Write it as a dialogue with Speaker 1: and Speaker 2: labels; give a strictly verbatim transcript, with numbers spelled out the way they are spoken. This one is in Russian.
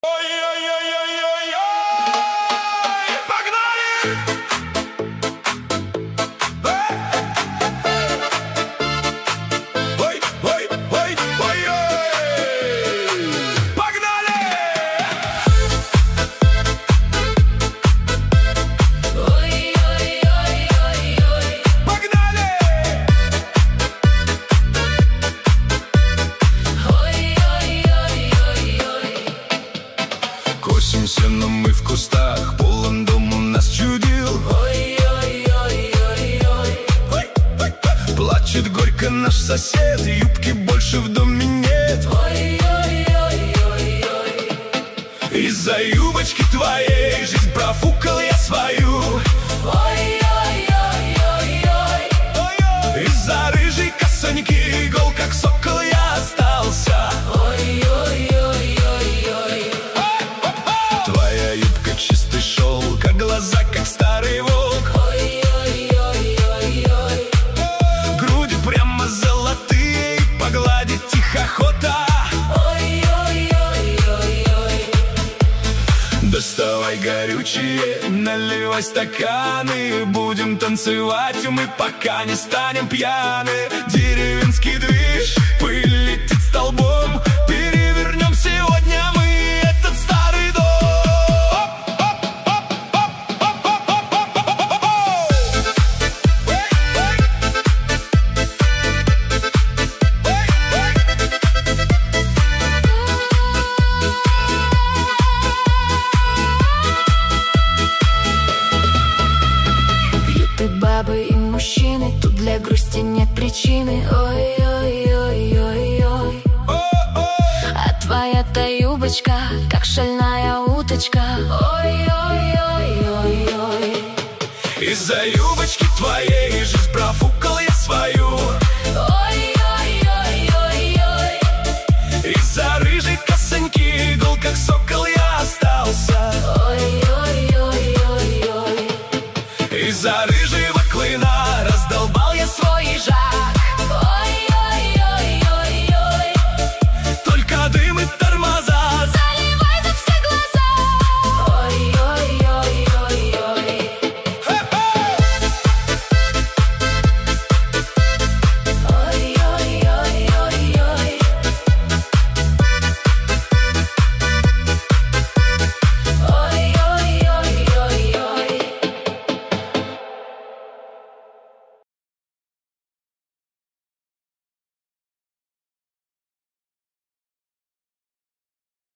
Speaker 1: Ой-ой-ой-ой-ой-ой! Погнали! Ой, ой, ой, ой, ой! Погнали! Ой-ой-ой-ой-ой! Погнали! Ой-ой-ой-ой-ой! Косимся, но мы в кустах, полон дом у нас чудил. Ой-ой-ой-ой-ой! Плачет горько наш сосед, юбки больше в доме нет. Ой-ой-ой-ой-ой! Из-за юбочки твоей жизнь профукал я свою. Ой-ой-ой-ой-ой! Из-за рыжей косоньки гол, как сокол, я остался. Ой-ой-ой-ой-ой! Твоя юбка чистый шелк, а глаза, как старый волк. Ой-ой-ой-ой-ой! Груди прямо золотые, погладить их охота. Ой-ой-ой-ой-ой! Доставай горючие, наливай стаканы, будем танцевать мы, пока не станем пьяны. Деревенский движ, пыль летит столбом, перевернем сегодня мы этот старый дом.
Speaker 2: Пьют и бабы, и мужчины, тут для грусти нет причины. Ой-ой-ой-ой-ой! А твоя-то юбочка, как шальная уточка. Ой-ой-ой-ой-ой!
Speaker 1: Из-за юбочки твоей жизнь профукал я свою.